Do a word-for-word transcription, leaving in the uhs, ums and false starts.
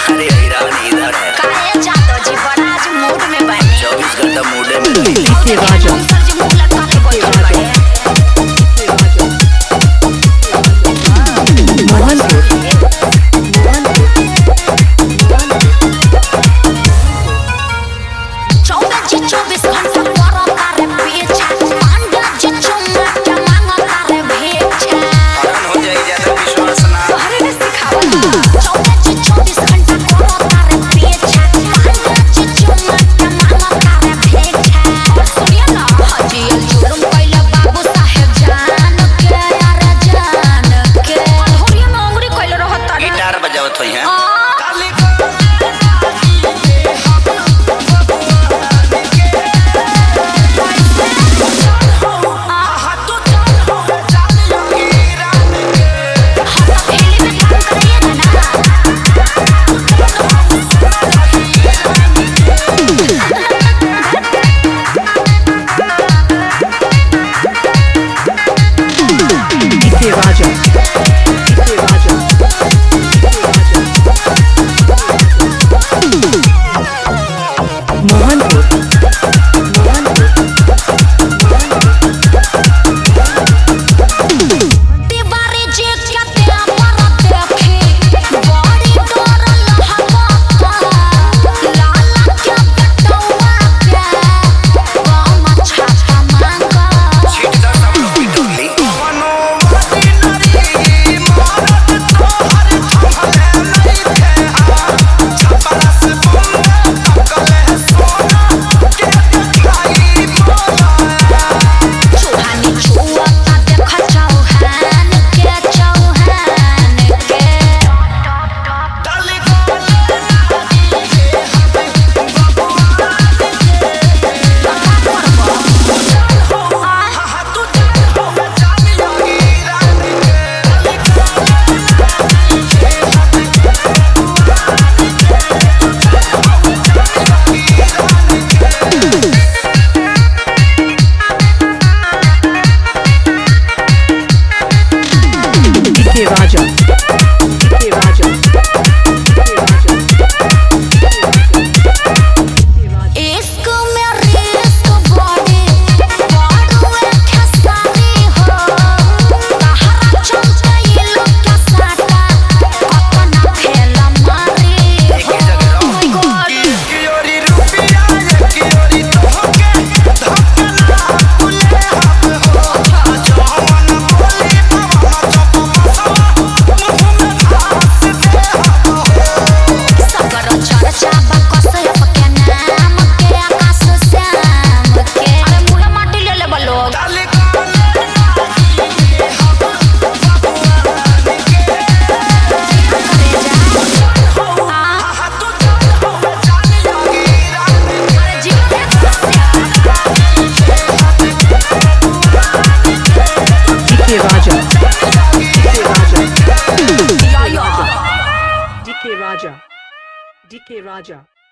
अरे हैरान इधर है। काहे जातो जी बड़ा आज मूड में बने। चौबीस घंटा मूड में रही। के राजा सर जी मुंह लटका के बैठल बड़े। चौबीस जी चौबीस घंटा परो तारे पीछा पांडा जी चुम्मा के मांगो तारे भेजा। हैरान हो जाए ज्यादा विश्वास ना। तोहरे ने सिखावला। चौबीस जी चौबीस घंटा परो तारे पीछा पांडा जी चुम्मा के मांगो तारे भेजा। और सुनिए ना हाजी अल जुलुम पहले बाबू साहेब जान के यार जान के होरिया में अंगुरी कइले रहत तारे। गिटार बजावत होई हैं। D K Raja. D K Raja.